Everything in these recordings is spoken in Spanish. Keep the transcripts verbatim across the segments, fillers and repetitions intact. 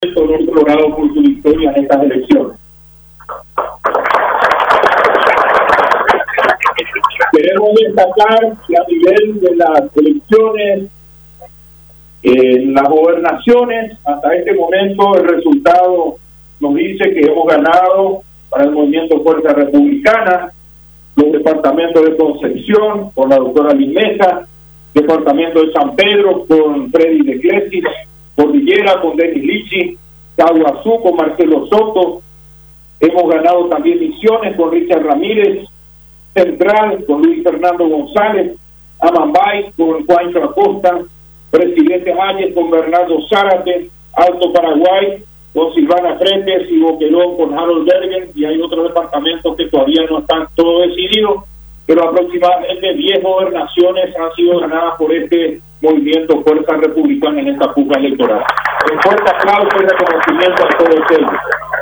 color colorado por su victoria en estas elecciones. Queremos destacar que a nivel de las elecciones, en las gobernaciones, hasta este momento el resultado nos dice que hemos ganado para el Movimiento Fuerza Republicana los departamentos de Concepción con la doctora Limesa, departamento de San Pedro con Freddy de Clesis, Cordillera con Denis Lichi, Caguazú con Marcelo Soto, hemos ganado también Misiones con Richard Ramírez, Central con Luis Fernando González, Amambay con Juancho Acosta, Presidente Áñez con Bernardo Zárate, Alto Paraguay con Silvana Fretes y Boquerón con Harold Bergen, y hay otros departamentos que todavía no están todo decididos, pero aproximadamente diez gobernaciones han sido ganadas por este movimiento Fuerza Republicana en esta puja electoral. Un fuerte aplauso y reconocimiento a todos ellos.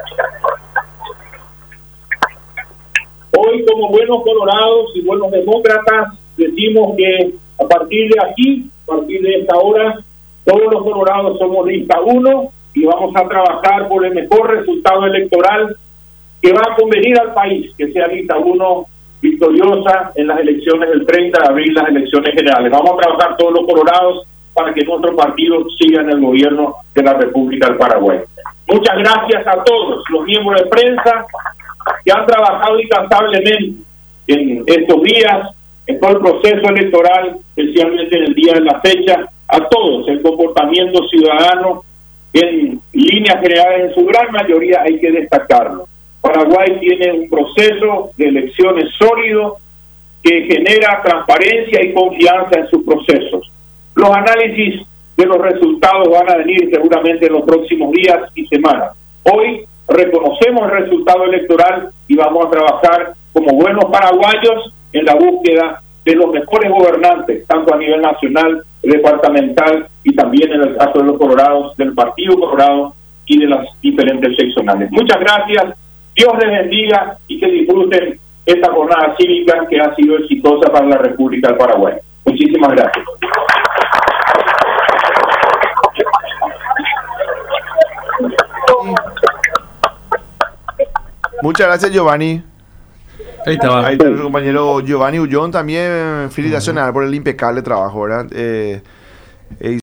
Hoy, como buenos colorados y buenos demócratas, decimos que a partir de aquí, a partir de esta hora, todos los colorados somos lista uno y vamos a trabajar por el mejor resultado electoral que va a convenir al país, que sea lista uno victoriosa en las elecciones del treinta de abril, las elecciones generales. Vamos a trabajar todos los colorados para que nuestro partido siga en el gobierno de la República del Paraguay. Muchas gracias a todos los miembros de prensa que han trabajado incansablemente en estos días, en todo el proceso electoral, especialmente en el día de la fecha, a todos. El comportamiento ciudadano en líneas generales, en su gran mayoría, hay que destacarlo. Paraguay tiene un proceso de elecciones sólido que genera transparencia y confianza en sus procesos. Los análisis de los resultados van a venir seguramente en los próximos días y semanas. Hoy reconocemos el resultado electoral y vamos a trabajar como buenos paraguayos en la búsqueda de los mejores gobernantes, tanto a nivel nacional, departamental y también en el caso de los colorados, del Partido Colorado y de las diferentes seccionales. Muchas gracias, Dios les bendiga y que disfruten esta jornada cívica que ha sido exitosa para la República del Paraguay. Muchísimas gracias. Muchas gracias, Giovanni. Ahí estaba. Ahí está nuestro compañero Giovanni Ullón también. Felicitaciones por el impecable trabajo, ¿verdad? Eh, eh,